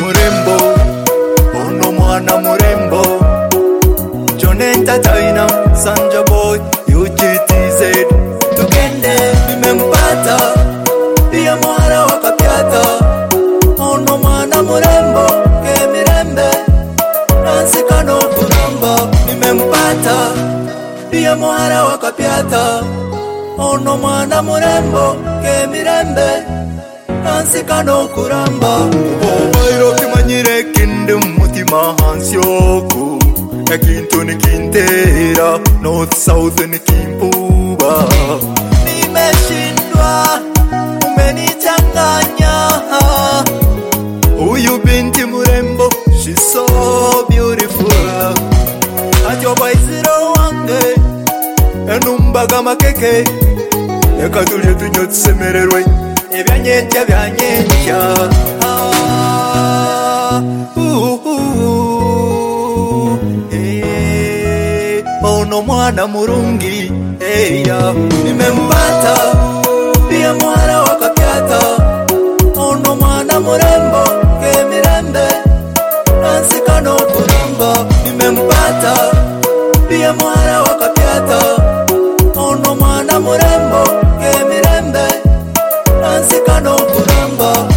murembo, ono mwana murembo. John Entertainer, Sanja Boy, UGTZ. Tukende nimempata, pia mwana wakapiata. Ono mwana murembo, kemirembe, Nancy Kano kuramba. Nimempata, pia mwana wakapiata. Ono mwana murembo, kemirembe, Nancy Kano kuramba. Obairo kimanyire kinde mutima hansyoku. Ekintu nikintera, north south nikimpuba. Nimeshindwa, umenichanganya. Huyu binti murembo, she's so beautiful. Ajoba iziro wange, enumbaga makeke. Ekatulie tunyotsemererwe, ebyanyetya byanyetya. Ono mwana murungi, eya. Nimempata, pia mwana wakapiata. Ono mwana murembo, kemirembe, Nancy Kano kuramba. Nimempata, pia mwana wakapiata. Ono mwana murembo, kemirembe, Nancy Kano kuramba.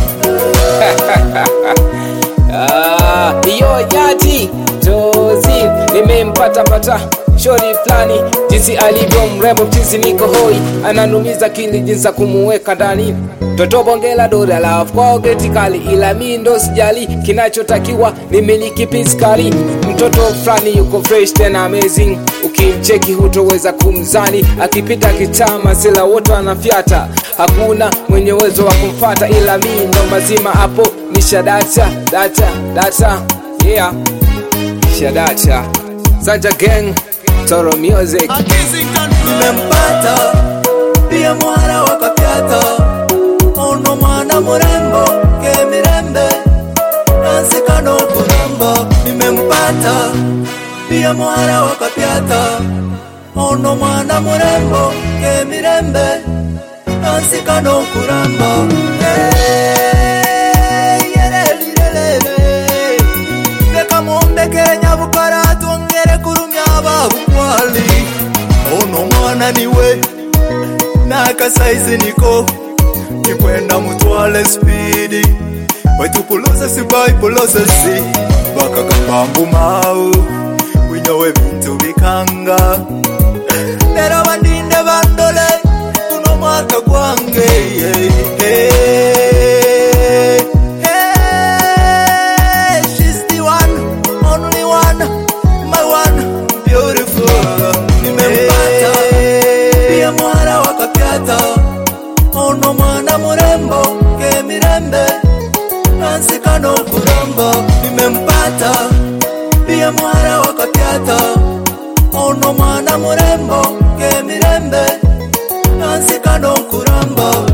Yo yati Jozi nimempata pata shori flani, jinsi alivyo mrembo, jinsi niko hoi, ananumiza kili jinsi kumuweka ndani. Toto bongela dola love kwa geti kali, ila mi ndo sijali, kinachotakiwa ni miliki piskali. Mtoto flani yuko fresh tena amazing, ukimcheki hutoweza kumzani. Akipita kitama sila wote anafyata, hakuna mwenye uwezo wa kumfata, ila mi ndo mazima hapo. Nishadata data yeah, Shadacha Sanja Gang, Toro Music. Nimempata, pia mwana wakapiata. Ono mwana murembo, kemirembe, Nancy Kano kuramba. Nimempata, pia mwana wakapiata. Ono mwana murembo, kemirembe, Nancy Kano kuramba. Kenya bukara tuongere kurumya ababukwali. Ono mwana niwe, naka size niko, nikwenda mutwale speedy. Waitu pulose si bai pulose si, baka kambambu mau, winyowe bintu bikanga. Nera bandinde bandole, kuno mwaka kwange. Ono mwana murembo, kemirembe, Nancy Kano kuramba. Nimempata, pia mwana wakapiata. Ono mwana murembo, kemirembe, Nancy Kano kuramba.